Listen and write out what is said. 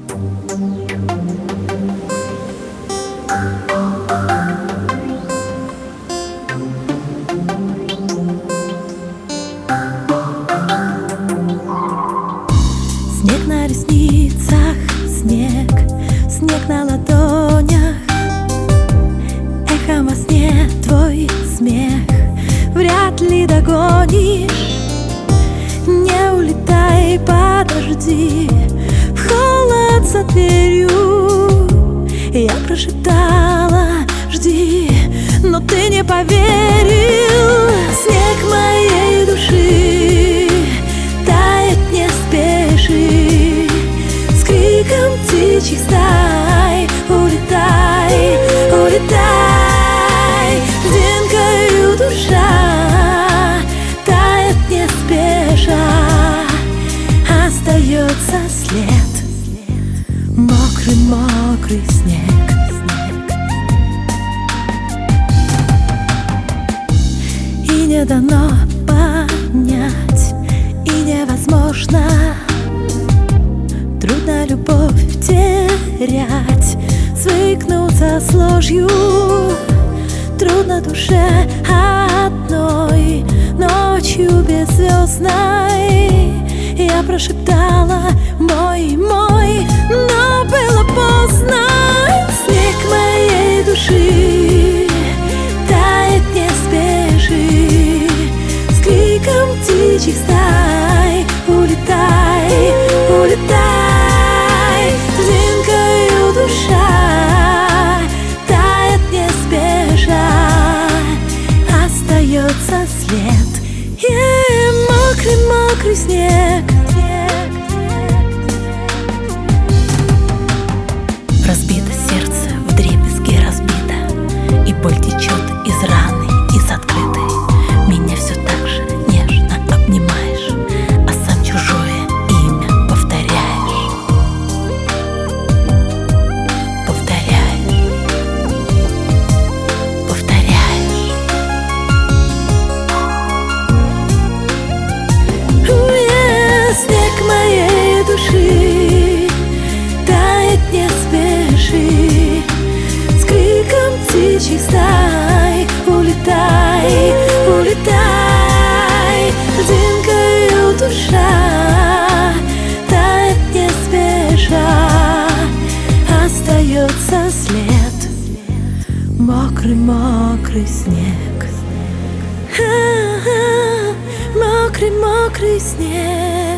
Снег на ресницах, снег, снег на ладонях. Эхом во сне твой смех вряд ли догонишь. Не улетай, подожди, в холод за дверью. Я прошептала: жди, но ты не поверил. Снег моей души тает, не спеши. С криком птичьих стай улетай, улетай. Льдинкою душа тает, не спеша. Остается след, мокрый, мокрый снег. И не дано понять, и невозможно. Трудно любовь терять, свыкнуться с ложью. Трудно душе одной ночью беззвездной. Я прошептала: мой, мой, но было поздно. Снег моей души тает, не спеши. С криком птичьих стай улетай, улетай. Льдинкою душа тает, не спеша. Остается след, мокрый, мокрый снег. Разбито сердце, вдребезги разбито, и боль течет из раны, из открытой. Меня все так же нежно обнимаешь, а сам чужое имя повторяешь. Повторяешь, повторяешь. Снег моей души тает, не спеши. С криком птичьих стай улетай, улетай. Льдинкою душа тает, не спеша. Остается след, мокрый, мокрый снег. Мокрый, мокрый снег.